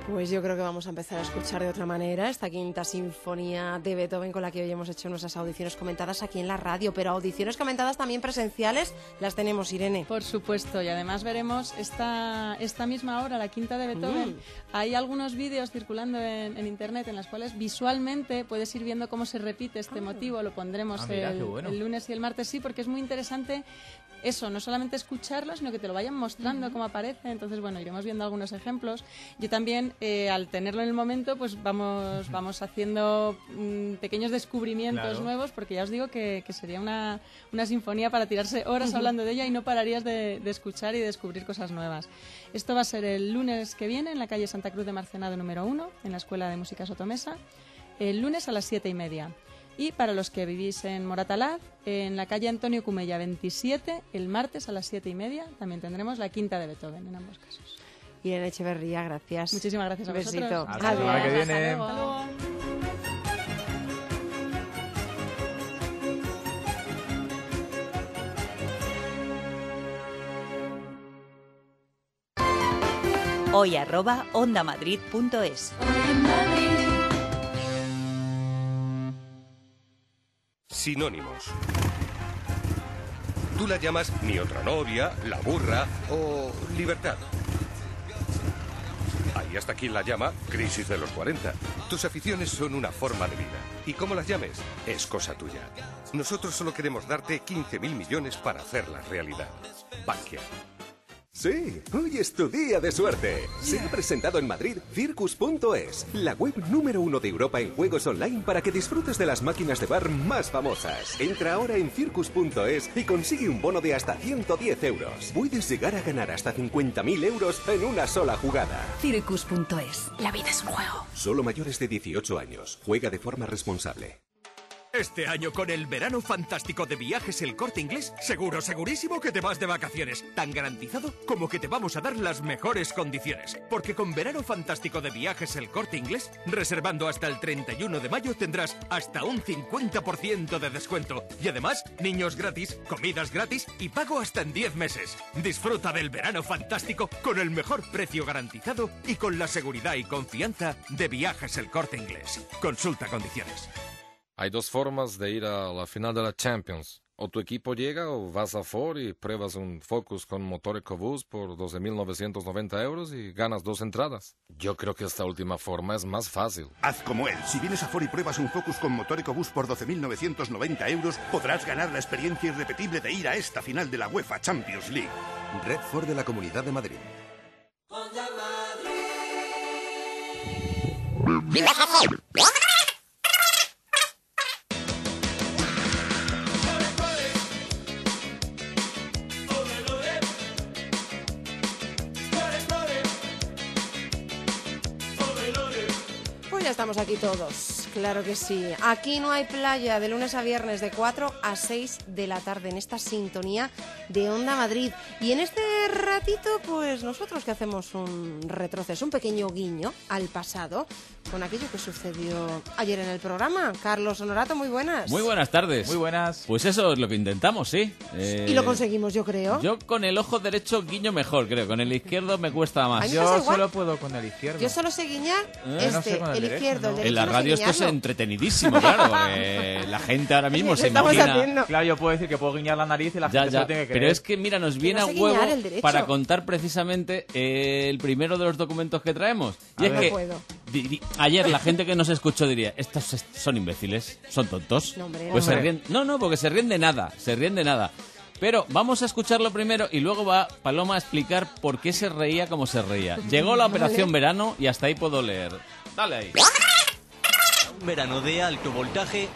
Pues yo creo que vamos a empezar a escuchar de otra manera esta quinta sinfonía de Beethoven con la que hoy hemos hecho nuestras audiciones comentadas aquí en la radio, pero audiciones comentadas también presenciales las tenemos, Irene. Por supuesto, y además veremos esta, esta misma hora, la quinta de Beethoven. Mm. Hay algunos vídeos circulando en, en internet en los cuales visualmente puedes ir viendo cómo se repite este ah. motivo, lo pondremos ah, mira, el, bueno. el lunes y el martes, sí, porque es muy interesante eso, no solamente escucharlo, sino que te lo vayan mostrando uh-huh. cómo aparece. Entonces, bueno, iremos viendo algunos ejemplos. Yo también, eh, al tenerlo en el momento, pues vamos, vamos haciendo mm, pequeños descubrimientos claro. nuevos, porque ya os digo que, que sería una, una sinfonía para tirarse horas uh-huh. hablando de ella y no pararías de, de escuchar y de descubrir cosas nuevas. Esto va a ser el lunes que viene en la calle Santa Cruz de Marcenado número uno, en la Escuela de Música Sotomesa, el lunes a las siete y media. Y para los que vivís en Moratalaz, en la calle Antonio Cumella veintisiete, el martes a las siete y media, también tendremos la quinta de Beethoven en ambos casos. Irene Echeverría, gracias. Muchísimas gracias a Un vosotros. besito. Hasta la semana que viene. Hasta luego. Hoy arroba ondamadrid punto es. Sinónimos. Tú la llamas mi otra novia, la burra o libertad. Hay hasta quien la llama crisis de los cuarenta. Tus aficiones son una forma de vida. Y cómo las llames, es cosa tuya. Nosotros solo queremos darte quince mil millones para hacerlas realidad. Bankia. Sí, hoy es tu día de suerte. Se ha presentado en Madrid Circus punto es, la web número uno de Europa en juegos online para que disfrutes de las máquinas de bar más famosas. Entra ahora en Circus punto es y consigue un bono de hasta ciento diez euros. Puedes llegar a ganar hasta cincuenta mil euros en una sola jugada. Circus punto es, la vida es un juego. Solo mayores de dieciocho años. Juega de forma responsable. Este año con el verano fantástico de Viajes El Corte Inglés, seguro, segurísimo que te vas de vacaciones. Tan garantizado como que te vamos a dar las mejores condiciones. Porque con verano fantástico de Viajes El Corte Inglés, reservando hasta el treinta y uno de mayo tendrás hasta un cincuenta por ciento de descuento. Y además, niños gratis, comidas gratis y pago hasta en diez meses. Disfruta del verano fantástico con el mejor precio garantizado y con la seguridad y confianza de Viajes El Corte Inglés. Consulta condiciones. Hay dos formas de ir a la final de la Champions. O tu equipo llega o vas a Ford y pruebas un Focus con motor EcoBoost por doce mil novecientos noventa euros y ganas dos entradas. Yo creo que esta última forma es más fácil. Haz como él. Si vienes a Ford y pruebas un Focus con motor EcoBoost por doce mil novecientos noventa euros, podrás ganar la experiencia irrepetible de ir a esta final de la UEFA Champions League. Red Ford de la Comunidad de Madrid. Ya estamos aquí todos, claro que sí. Aquí no hay playa, de lunes a viernes de cuatro a seis de la tarde en esta sintonía de Onda Madrid. Y en este ratito, pues nosotros que hacemos un retroceso, un pequeño guiño al pasado con aquello que sucedió ayer en el programa. Carlos Honorato, muy buenas. Muy buenas tardes. Muy buenas. Pues eso es lo que intentamos, sí. Eh, y lo conseguimos, yo creo. Yo con el ojo derecho guiño mejor, creo. Con el izquierdo me cuesta más. Yo solo puedo con el izquierdo. Yo solo sé guiñar ¿Eh? este, no sé con el, el derecho, izquierdo, no. el derecho. En la no radio sé esto es entretenidísimo, claro. Porque la gente ahora mismo se imagina... Haciendo. Claro, yo puedo decir que puedo guiñar la nariz y la ya, gente ya. se lo tiene que creer. Pero es que, mira, nos viene no a sé huevo para contar precisamente eh, el primero de los documentos que traemos. Y a es ver. que no puedo. Di, di, ayer la gente que nos escuchó diría, estos es, son imbéciles, son tontos. No, hombre, no, pues se hombre. ríen, no, no, porque se ríen de nada, se ríen de nada. Pero vamos a escucharlo primero y luego va Paloma a explicar por qué se reía como se reía. Llegó la operación Vale. verano y hasta ahí puedo leer. Dale ahí. Un verano de alto voltaje.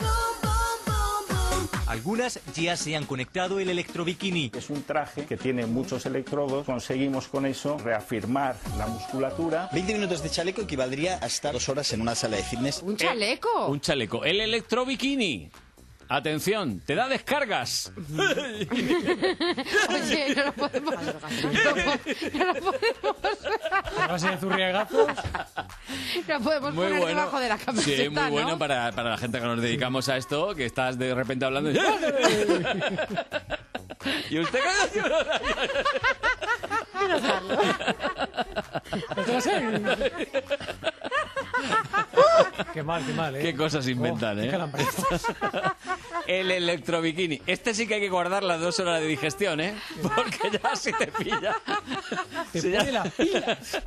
Algunas ya se han conectado el electrobikini. Es un traje que tiene muchos electrodos. Conseguimos con eso reafirmar la musculatura. veinte minutos de chaleco equivaldría a estar dos horas en una sala de fitness. ¿Un chaleco? Eh, un chaleco. El electrobikini. Atención, te da descargas. Oye, no lo podemos... No, no lo podemos... ¿Vas a zurriagazos? No podemos Muy poner bueno. debajo de la camiseta, Sí, muy ¿no? bueno para, para la gente que nos dedicamos a esto, que estás de repente hablando y... ¿Y usted qué? Esto va a ser... Qué mal, qué mal, ¿eh? Qué cosas inventan, oh, ¿eh? El electrobikini. Este sí que hay que guardar las dos horas de digestión, ¿eh? Porque ya si te pilla... Te si pone ya... las pilas.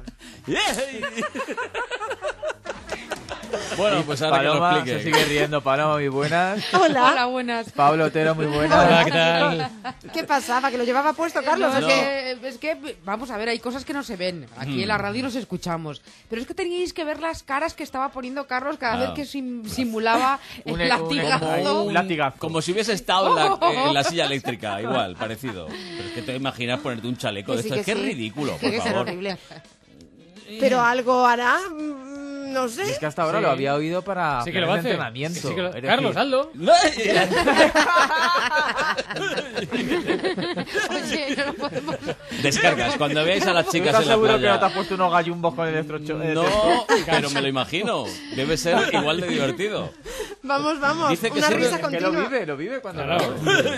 Bueno, pues ahora Paloma que lo explique. se sigue riendo. Paloma, muy buenas. Hola. Hola, buenas. Pablo Otero, muy buenas. Hola, ¿qué tal? ¿Qué pasaba? ¿Que lo llevaba puesto, Carlos? No, ¿O es, qué? que, es que, vamos a ver, hay cosas que no se ven. Aquí en la radio nos escuchamos. Pero es que teníais que ver las caras que estaba poniendo Carlos cada Claro. vez que sim- simulaba Un- el un- latigazo. un latigazo. Como si hubiese estado en la, en la silla eléctrica, igual, parecido. Pero es que te imaginas ponerte un chaleco Que de sí, esto. que Es que es sí. ridículo, Tiene por que ser favor. horrible. Pero algo hará, mm, no sé. Es que hasta ahora Sí. lo había oído para Sí que lo planes hace. de entrenamiento. Sí que lo- Es decir, Carlos, hazlo. Oye, no lo podemos... Descargas, cuando veáis a las chicas ¿Estás en la seguro que no te playa. has puesto unos gallumbos con el electrocho? No, pero me lo imagino. Debe ser igual de divertido. Vamos, vamos. Dice que Una sí, risa Que continua. lo vive, lo vive cuando Claro.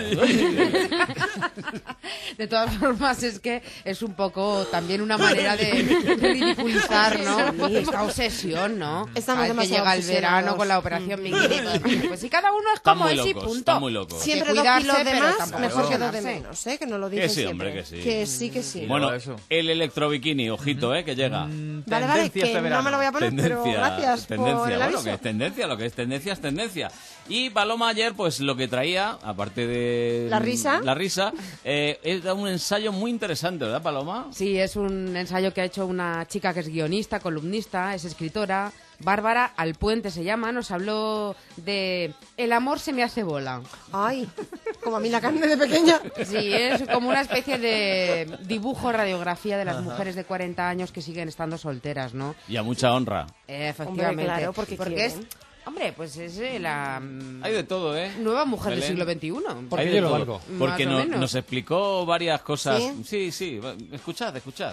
De todas formas, es que es un poco también una manera de, de ridiculizar, ¿no? Sí. Esta obsesión, ¿no? Estamos Cada vez que demasiado llega el obsesionados. verano con la operación bikini. Pues si cada uno es Están como muy es y locos, punto. están muy locos. Siempre Que dos cuidarse, kilos de pero más, tampoco mejor que dos de pasarse. menos, ¿eh? Que no lo Que dicen sí, siempre. hombre, que sí. Que sí, que sí. Bueno, eso. el electrobikini, ojito, ¿eh? Que llega. Vale, vale, Tendencia que este no verano. me lo voy a poner, pero gracias tendencia. por el Bueno, aviso. que es tendencia, lo que es tendencia es tendencia. Y Paloma ayer, pues lo que traía, aparte de... ¿La risa? La risa, eh, era un ensayo muy interesante, ¿verdad, Paloma? Sí, es un ensayo que ha hecho una chica que es guionista, columnista, es escritora. Bárbara Alpuente se llama, nos habló de El amor se me hace bola. Ay, como a mí la carne de pequeña. Sí, es como una especie de dibujo, radiografía de las mujeres de cuarenta años que siguen estando solteras, ¿no? Y a mucha honra. Eh, efectivamente. Hombre, claro, porque es, quieren. hombre, pues es eh, la mm, Hay de todo, ¿eh? nueva mujer del Belén. siglo veintiuno. Porque Hay yo de lo todo. valgo. Porque Más o no- menos. nos explicó varias cosas. ¿Sí? Sí, sí, va- escuchad, escuchad.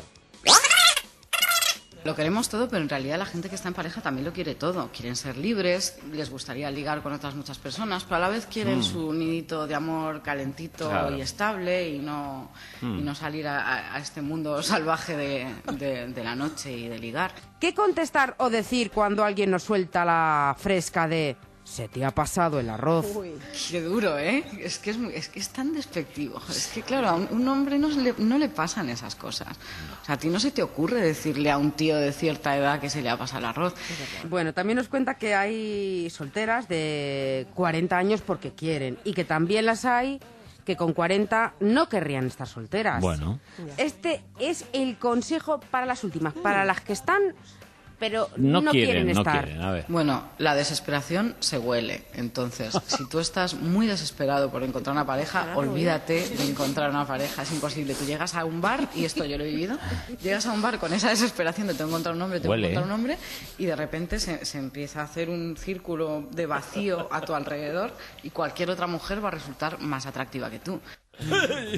Lo queremos todo, pero en realidad la gente que está en pareja también lo quiere todo. Quieren ser libres, les gustaría ligar con otras muchas personas, pero a la vez quieren Mm. su nidito de amor calentito Claro. y estable y no, Mm. y no salir a, a- a este mundo salvaje de, de- de la noche y de ligar. ¿Qué contestar o decir cuando alguien nos suelta la fresca de se te ha pasado el arroz? Qué duro, ¿eh? Es que es, muy- es que es tan despectivo. Es que, claro, a un, un hombre no, se le, no le pasan esas cosas. O sea, a ti no se te ocurre decirle a un tío de cierta edad que se le ha pasado el arroz. Bueno, también nos cuenta que hay solteras de cuarenta años porque quieren y que también las hay que con cuarenta no querrían estar solteras. Bueno. Este es el consejo para las últimas, para las que están pero No no, quieren, no estar. quieren, a ver. Bueno, la desesperación se huele. Entonces, si tú estás muy desesperado por encontrar una pareja, Claro, olvídate de encontrar una pareja. Es imposible. Tú llegas a un bar, y esto yo lo he vivido, llegas a un bar con esa desesperación de tengo que encontrar un hombre, tengo Huele, que encontrar ¿eh? un hombre, y de repente se, se empieza a hacer un círculo de vacío a tu alrededor y cualquier otra mujer va a resultar más atractiva que tú. No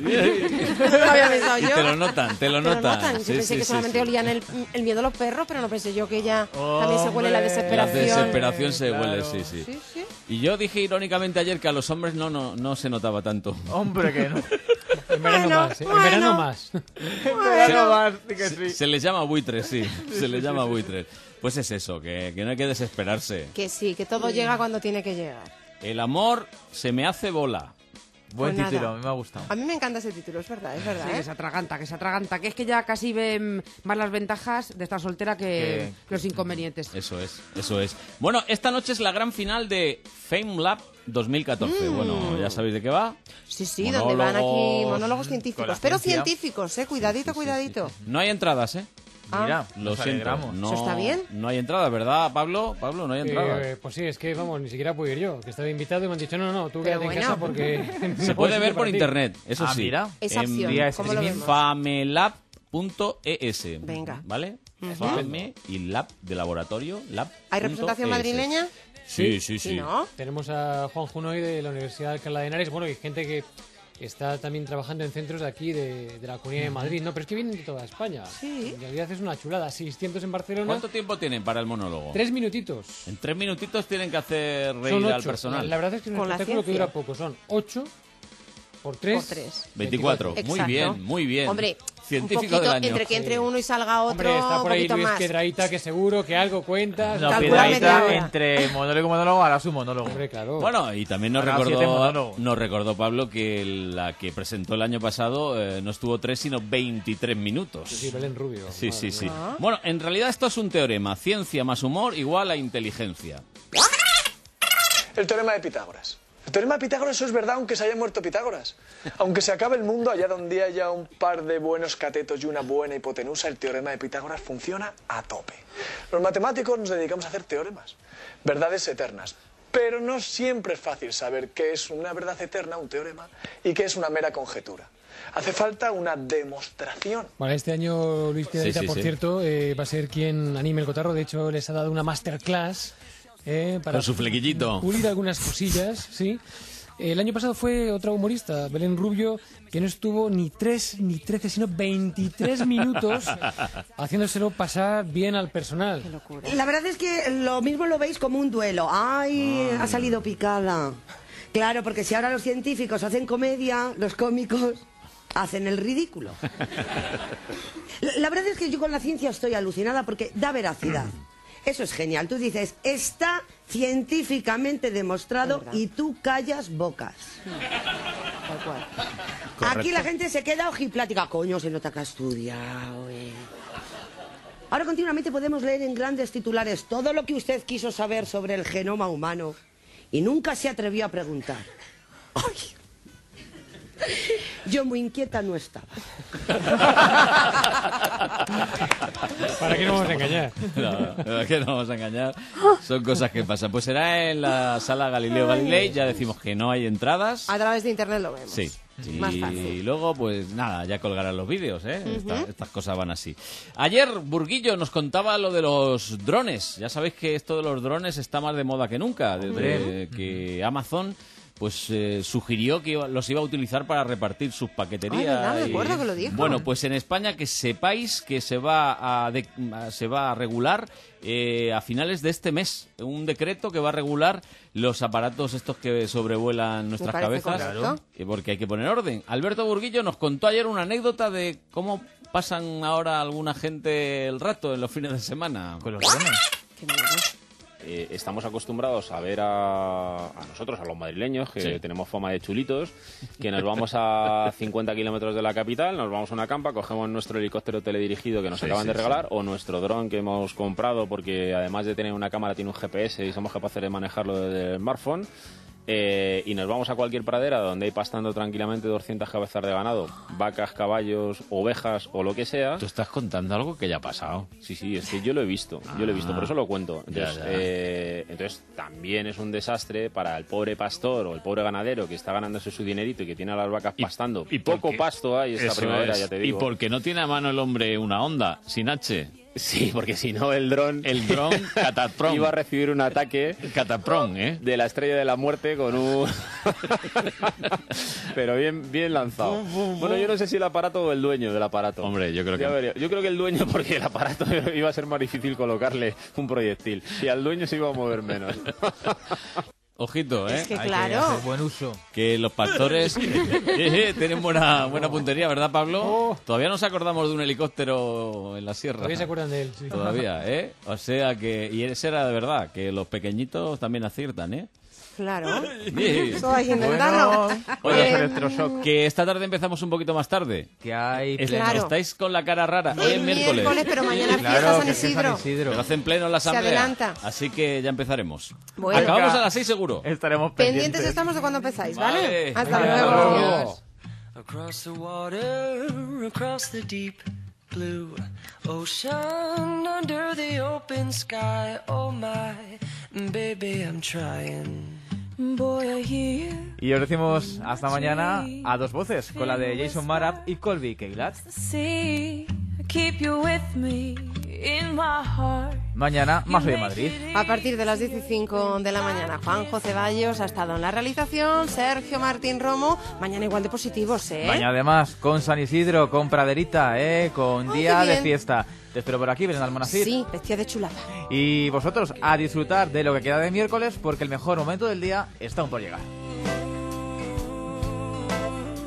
lo había pensado Y yo. te lo notan, te lo Te lo notan. notan. Yo Sí, pensé sí, que sí, solamente sí. olían el, el miedo a los perros, pero no pensé yo que ya también se huele la La desesperación. desesperación se Claro. huele, sí, sí, Sí, sí. Y yo dije irónicamente ayer que a los hombres no, no, no se notaba tanto. Hombre, que no. En verano Bueno, más, ¿eh? En bueno. verano más. Pero más, sí que Se, sí. se les llama buitres, sí. Se les llama buitres. Pues es eso, que, que no hay que desesperarse. Que sí, que todo llega cuando tiene que llegar. El amor se me hace bola. Buen Pues título, nada. a mí me ha gustado. A mí me encanta ese título, es verdad, es verdad. Sí, ¿eh? que se atraganta, que se atraganta, que es que ya casi ven más las ventajas de estar soltera que Que- los inconvenientes. Eso es, eso es. Bueno, esta noche es la gran final de Fame Lab dos mil catorce. Mm. Bueno, ya sabéis de qué va. Sí, sí, donde van aquí Monólogos monólogos con científicos. la Pero ciencia. científicos, ¿eh? Cuidadito, cuidadito. No hay entradas, ¿eh? Ah. Mira, lo nos siento. alegramos. No, ¿Eso está bien? No hay entradas, ¿verdad, Pablo? Pablo, no hay entradas. Eh, pues sí, es que vamos, ni siquiera puedo ir yo, que estaba invitado y me han dicho, no, no, tú Pero quédate en bueno. casa porque... Se no puede es ver sitio por para ti. internet, eso Ah, sí. mira. Esa En opción, vía ¿cómo lo streaming. vemos? famelab punto es. Venga. ¿Vale? Ujú. Fame y lab de laboratorio, lab. ¿Hay representación punto es. madrileña? Sí, sí, sí. Sí, ¿no? Tenemos a Juan Junoy de la Universidad de Alcalá de Henares, bueno, y gente que está también trabajando en centros de aquí, de, de la Comunidad de Madrid, ¿no? Pero es que vienen de toda España. Sí. En realidad es una chulada, seiscientos en Barcelona, ¿Cuánto tiempo tienen para el monólogo? tres minutitos. En tres minutitos tienen que hacer reír Son al ocho. personal. La verdad es que es un Con la espectáculo que ciencia. dura poco, son ocho Por tres. Por tres. veinticuatro. Muy Exacto. bien, muy bien. Hombre, científico un poquito, del año. entre que entre uno y salga otro, Hombre, está por un ahí poquito Luis más. Piedrahíta, que seguro que algo cuenta. No, Calcula Piedrahíta, media hora. entre monólogo y monólogo, hará su monólogo. Hombre, claro. Bueno, y también nos Ahora siete recordó, monólogos. nos recordó Pablo que la que presentó el año pasado eh, no estuvo tres, sino veintitrés minutos. Sí, sí, Belén Rubio. Sí, sí, sí. Ah. Bueno, en realidad esto es un teorema. Ciencia más humor igual a inteligencia. El teorema de Pitágoras. El teorema de Pitágoras, eso es verdad, aunque se haya muerto Pitágoras. Aunque se acabe el mundo, allá donde haya un par de buenos catetos y una buena hipotenusa, el teorema de Pitágoras funciona a tope. Los matemáticos nos dedicamos a hacer teoremas, verdades eternas. Pero no siempre es fácil saber qué es una verdad eterna, un teorema, y qué es una mera conjetura. Hace falta una demostración. Bueno, este año Luis Piedrahíta, Sí, sí, por sí. cierto, eh, va a ser quien anime el cotarro. De hecho, les ha dado una masterclass eh, para Con su flequillito. pulir algunas cosillas, sí. El año pasado fue otra humorista, Belén Rubio, que no estuvo ni tres ni trece, sino veintitrés minutos haciéndoselo pasar bien al personal. La verdad es que lo mismo lo veis como un duelo. ¡Ay, ha salido picada! Claro, porque si ahora los científicos hacen comedia, los cómicos hacen el ridículo. La verdad es que yo con la ciencia estoy alucinada porque da veracidad. Eso es genial. Tú dices, está científicamente demostrado y tú callas bocas. Tal cual. Correcto. Aquí la gente se queda ojiplática. Coño, se nota que ha estudiado, eh. Ahora continuamente podemos leer en grandes titulares todo lo que usted quiso saber sobre el genoma humano y nunca se atrevió a preguntar. Ay. Yo muy inquieta no estaba. ¿Para qué nos vamos a engañar? No, ¿para qué nos vamos a engañar? Son cosas que pasan. Pues será en la sala Galileo Galilei. Ya decimos que no hay entradas. A través de internet lo vemos. Sí. Más Y fácil. luego, pues nada, ya colgarán los vídeos, ¿eh? Ujú. Esta- estas cosas van así. Ayer Burguillo nos contaba lo de los drones. Ya sabéis que esto de los drones está más de moda que nunca. Desde Hombre. que Amazon pues eh, sugirió que iba- los iba a utilizar para repartir sus paqueterías. Ay, verdad, me y- acuerdo que lo dijo. Bueno, pues en España que sepáis que se va a, de- a- se va a regular eh, a finales de este mes un decreto que va a regular los aparatos estos que sobrevuelan nuestras parece cabezas, correcto. eh, porque hay que poner orden. Alberto Burguillo nos contó ayer una anécdota de cómo pasan ahora alguna gente el rato en los fines de semana. Con los drones. Qué miedo. Eh, estamos acostumbrados a ver a, a nosotros, a los madrileños, que Sí. tenemos fama de chulitos, que nos vamos a cincuenta kilómetros de la capital, nos vamos a una campa, cogemos nuestro helicóptero teledirigido que nos Sí, acaban sí, de regalar, o nuestro dron que hemos comprado porque además de tener una cámara tiene un G P S y somos capaces de manejarlo desde el smartphone. Eh, y nos vamos a cualquier pradera donde hay pastando tranquilamente doscientas cabezas de ganado, vacas, caballos, ovejas o lo que sea. Tú estás contando algo que ya ha pasado. Sí, sí, es que yo lo he visto, yo lo he visto, por eso lo cuento. Entonces, Ya, ya. eh, entonces también es un desastre para el pobre pastor o el pobre ganadero que está ganándose su dinerito y que tiene a las vacas pastando. Y poco porque- pasto hay esta Eso primavera, es. ya te Y digo. porque no tiene a mano el hombre una onda, sin H. Sí, porque si no el dron... El dron Catapron. Iba a recibir un ataque... Catapron, ¿eh? De la estrella de la muerte con un... Pero bien, bien lanzado. Bueno, yo no sé si el aparato o el dueño del aparato. Hombre, yo creo Ya que... veré. Yo creo que el dueño, porque el aparato iba a ser más difícil colocarle un proyectil. Y al dueño se iba a mover menos. Ojito, ¿eh? Es que Hay claro. hacer buen uso. Que los pastores eh, eh, tienen buena, buena puntería, ¿verdad, Pablo? Todavía nos acordamos de un helicóptero en la sierra. Todavía se acuerdan de él, sí. Todavía, ¿eh? O sea que... Y ese era de verdad, que los pequeñitos también aciertan, ¿eh? Claro. Sí. Eso hay que intentarlo. Oye, Eh, electroshock. que esta tarde empezamos un poquito más tarde. Que hay Es- pleno. Claro. Estáis con la cara rara. Hoy Es es miércoles. miércoles, pero mañana es Claro, fiesta San que es que es Isidro. San Isidro. Pero hacen pleno la Se asamblea. adelanta. Así que ya empezaremos. Bueno. Acabamos a las seis seguro. Estaremos Pendientes pendientes. estamos de cuando empezáis, ¿vale? Vale. Hasta Venga, luego. hasta luego. Across the water, across the deep blue ocean, under the open sky, oh my, baby, I'm trying. Boy, I hear Y os decimos hasta mañana a dos voces, con la de Jason Mraz y Colby Keilat. the sea, keep you with me in my heart. Mañana, más hoy en Madrid. A partir de las diez y cinco de la mañana, Juanjo Ceballos ha estado en la realización, Sergio Martín Romo, mañana igual de positivos, ¿eh? Mañana además, con San Isidro, con Praderita, ¿eh? Con Ay, día qué de bien. fiesta. Te espero por aquí, Belén Almonacid. Sí, vestida de chulada. Y vosotros, a disfrutar de lo que queda de miércoles, porque el mejor momento del día está aún por llegar.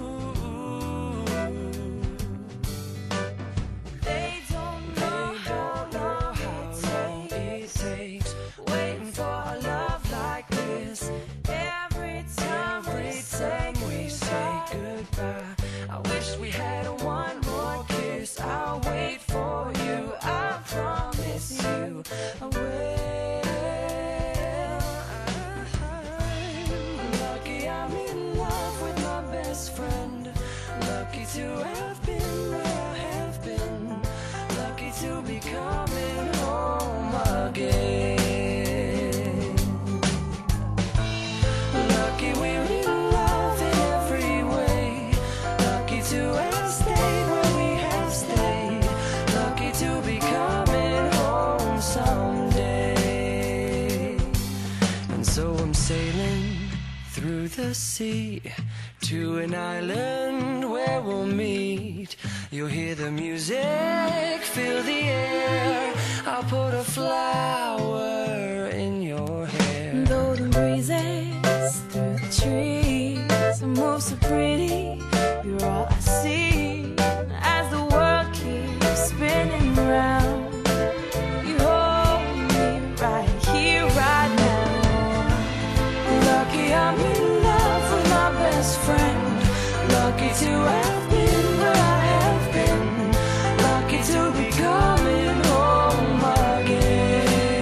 So I'm sailing through the sea to an island where we'll meet. You'll hear the music, feel the air. I'll put a flower in your hair. Golden breezes through the trees, move so pretty. You're all I see as the world keeps spinning round. You hold me right here, right now. Lucky I'm in love with my best friend. Lucky to have been where I have been. Lucky to be coming home again.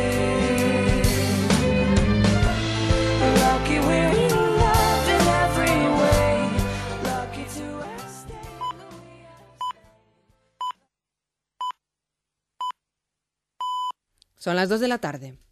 Lucky we're in love in every way. Lucky to have stayed. Son las dos de la tarde.